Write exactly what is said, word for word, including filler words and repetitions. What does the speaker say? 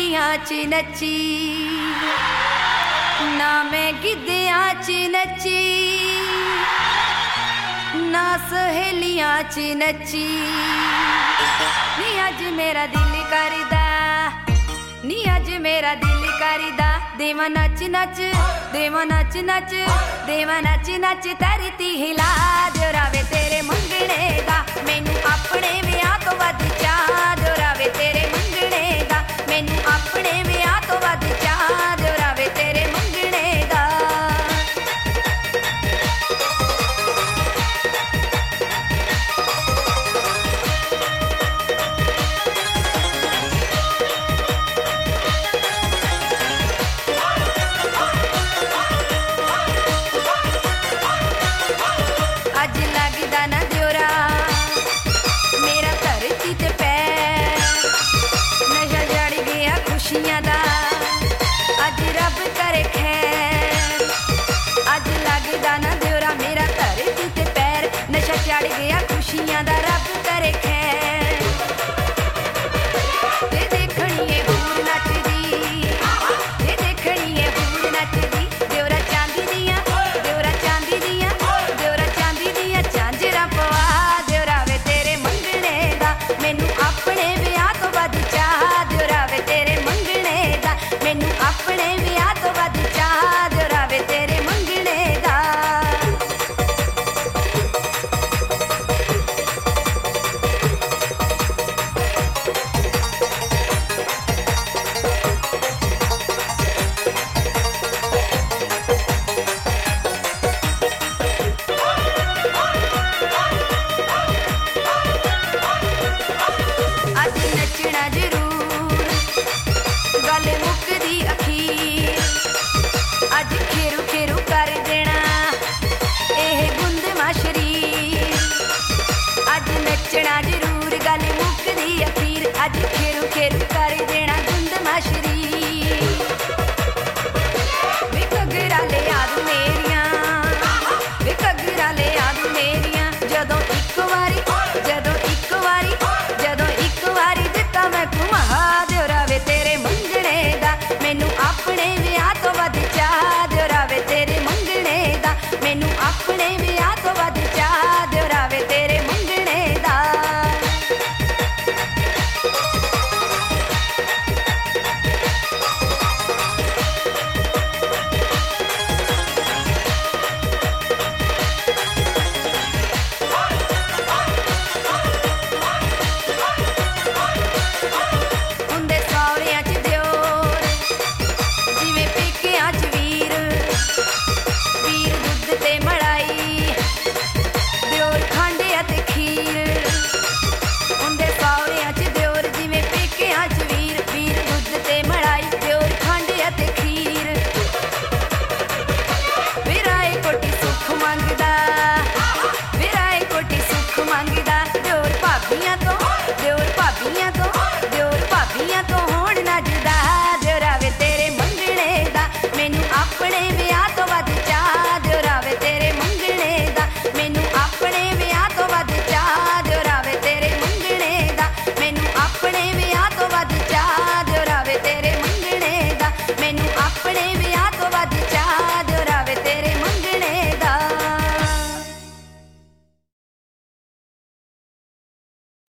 ਕੁੜੀਆਂ 'ਚ ਨੱਚੀ, ਨਾ ਮੈਂ ਗਿੱਧਿਆਂ 'ਚ ਨੱਚੀ, ਨਾ ਸਹੇਲੀਆਂ 'ਚ ਨੱਚੀ। ਨੀ ਅੱਜ ਮੇਰਾ ਦਿਲ ਕਰਦਾ, ਨੀ ਅੱਜ ਮੇਰਾ ਦਿਲ ਕਰਦਾ, ਦੇਵਾਂ ਨੱਚ ਨੱਚ, ਦੇਵਾਂ ਨੱਚ ਨੱਚ, ਦੇਵਾਂ ਨੱਚ ਨੱਚ, ਧਰਤੀ ਹਿਲਾ ਦਿਓਰਾਵੇ ਤੇਰੇ ਮੰਗਣੇ ਦਾ, ਮੈਨੂੰ ਆਪਣੇ ਵਿਆਹ ਤੋਂ ਵੱਧ ਚਾਅ ਦਿਓਰਾਵੇ ਤੇਰੇ ਮੰਗਣੇ ਦਾ, ਮੈਨੂੰ ਆਪਣੇ ਵਿਆਹ ਤੋਂ ਵੱਧ ਚਾਅ ਦਿਓਰਾਵੇ ਤੇਰੇ ਮੰਗਣੇ ਦਾ। ਅੱਜ ਲੱਗਦਾ ਨਾ ਦਿਓਰਾ ਮੇਰਾ ਧਰਤੀ ਤੇ ਪੈਰ, ਨਸ਼ਾ ਜੜ ਗਿਆ ਖੁਸ਼ੀਆਂ ਦਾ, ਅੱਜ ਰੱਬ ਕਰੇ ਖੈਰ। ਅੱਜ ਲੱਗਦਾ ਨਾ ਦਿਓਰਾ ਮੇਰਾ ਧਰਤੀ ਤੇ ਪੈਰ, ਨਸ਼ਾ ਚੜ ਗਿਆ ਖੁਸ਼ੀਆਂ ਦਾ, ਰੱਬ ਕਰੇ ਖੈਰ। ਤੇ ਦੇਖਣੀ ਏ ਹੂਰ ਨੱਚਦੀ, ਤੇ ਦੇਖਣੀ ਏ ਹੂਰ ਨੱਚਦੀ, ਦਿਓਰਾ ਚਾਂਦੀ ਦੀਆਂ, ਦਿਓਰਾ ਚਾਂਦੀ ਦੀਆਂ, ਦਿਓਰਾ ਚਾਂਦੀ ਦੀਆਂ ਝਾਂਜਰਾਂ ਪਵਾ ਦਿਓਰਾਵੇ ਤੇਰੇ ਮੰਗਣੇ ਦਾ, ਮੈਨੂੰ ਆਪਣੇ ਵਿਆਹ ਤੋਂ ਵੱਧ ਚਾਅ ਦਿਓਰਾਵੇ ਤੇਰੇ ਮੰਗਣੇ ਦਾ, ਮੈਨੂੰ ਆਪਣੇ ਵਿਆਹ ਤੋਂ ਵੱਧ ਚਾਅ ਦਿਓਰਾਵੇ ਤੇਰੇ ਮੰਗਣੇ ਦਾ। ਅੱਜ ਨੱਚਣਾ ਜ਼ਰੂਰ, ਗੱਲ ਮੁੱਕਦੀ ਅਖੀਰ, ਅੱਜ ਖੇਰੂ ਖੇਰੂ ਕਰ ਦੇਣਾ ਇਹ ਗੁੰਦਮਾ ਸ਼ਰੀਰ। ਅੱਜ ਨੱਚਣਾ ਜ਼ਰੂਰ, ਗੱਲ ਮੁੱਕਦੀ ਅਖੀਰ, ਅੱਜ ਖੇਰੂ ਖੇਰੂ ਕਰ ਦੇਣਾ ਗੁੰਦਮਾ ਸ਼ਰੀਰ। ਵੇ ਘੱਗਰਾ ਲਿਆ ਦੂ ਮੇਰੀਆਂ, ਵੇ ਘੱਗਰਾ ਲਿਆ ਦੂ ਮੇਰੀਆਂ, ਜਦੋਂ ਇੱਕ ਵਾਰੀ, ਜਦੋਂ ਇੱਕ ਵਾਰੀ, ਜਦੋਂ ਇੱਕ ਵਾਰੀ ਦਿੱਤਾ ਮੈਂ ਘੁਮਾ ਦਿਓਰਾਵੇ ਤੇਰੇ ਮੰਗਣੇ ਦਾ, ਮੈਨੂੰ ਆਪਣੇ ਵਿਆਹ ਤੋਂ ਵੱਧ ਚਾਅ ਦਿਓਰਾਵੇ ਤੇਰੇ ਮੰਗਣੇ ਦਾ, ਮੈਨੂੰ ਆਪਣੇ ਵਿਆਹ ਤੋਂ ਵੱਧ ਚਾਅ ਦਿਓਰਾਵੇ ਤੇਰੇ ਮੰਗਣੇ ਦਾ। ਹੁੰਦੇ ਸਹੁਰਿਆਂ 'ਚ ਦਿਓਰ, ਜਿਵੇਂ ਪੇਕਿਆਂ 'ਚ ਵੀਰ, ਵੀਰ ਦੁੱਧ ਤੇ ਮਲਾਈ, ਦਿਓਰ ਖੰਡ ਅਤੇ ਖੀਰ। ਹੁੰਦੇ ਸਹੁਰਿਆਂ 'ਚ ਦਿਓਰ, ਜਿਵੇਂ ਪੇਕਿਆਂ 'ਚ ਵੀਰ, ਵੀਰ ਦੁੱਧ ਤੇ ਮਲਾਈ, ਦਿਓਰ ਖੰਡ ਅਤੇ ਖੀਰ। ਵਿਰਾਏ ਕੋਟੀ ਸੁੱਖ ਮੰਗਦਾ, ਵਿਰਾਏ ਕੋਟੀ ਸੁੱਖ ਮੰਗਦਾ, ਦਿਓਰ ਭਾਬੀਆਂ